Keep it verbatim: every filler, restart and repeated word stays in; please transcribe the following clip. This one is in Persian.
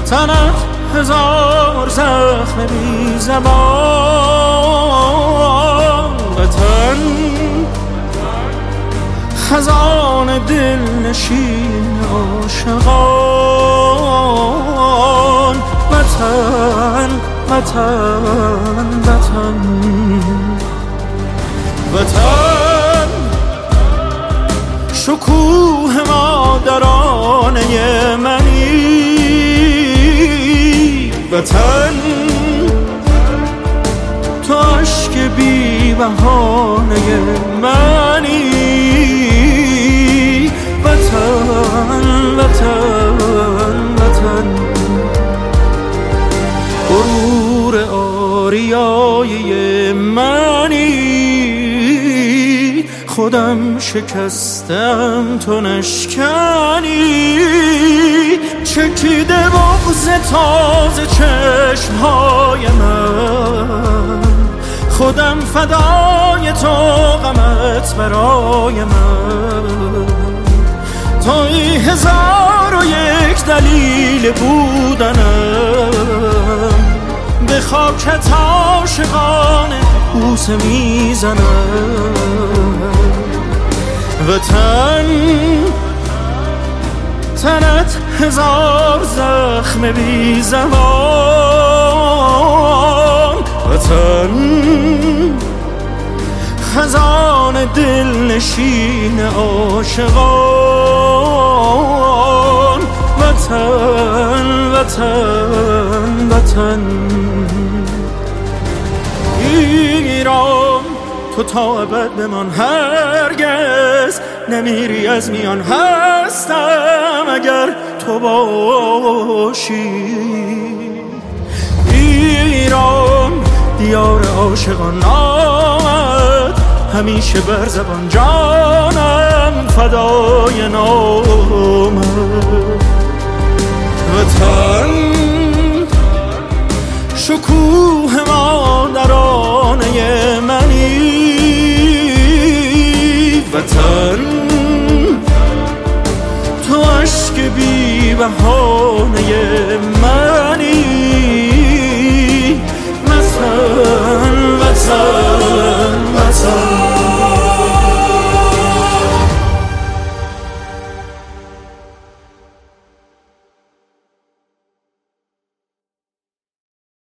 تنت هزار زخم بی زبان، وطن خزان دل نشین عاشقان، وطن وطن وطن وطن شکوه مادرانه منی، وطن تو عشق بی بهانه منی، وطن وطن وطن غرور آریای منی، خودم شکستم تو نشکنی، چکیده بغض تازه چشمهای من، خودم فدای تو غمت برای من، توی هزار و یک دلیل بودنم، به خاکت عاشقانه بوسه میزنم، وطن تنت هزار زخم بی زبان، وطن خزان دل نشین عاشقان، وطن وطن وطن ایران تو تا ابد بمان، هرگز نمیری از میان، هستم اگر تو باشی. ایران دیار عاشقان، آمد همیشه بر زبان، جانم فدای نامت، وطن شکوه مادرانه منی، وطن تو عشق بی بهانه من.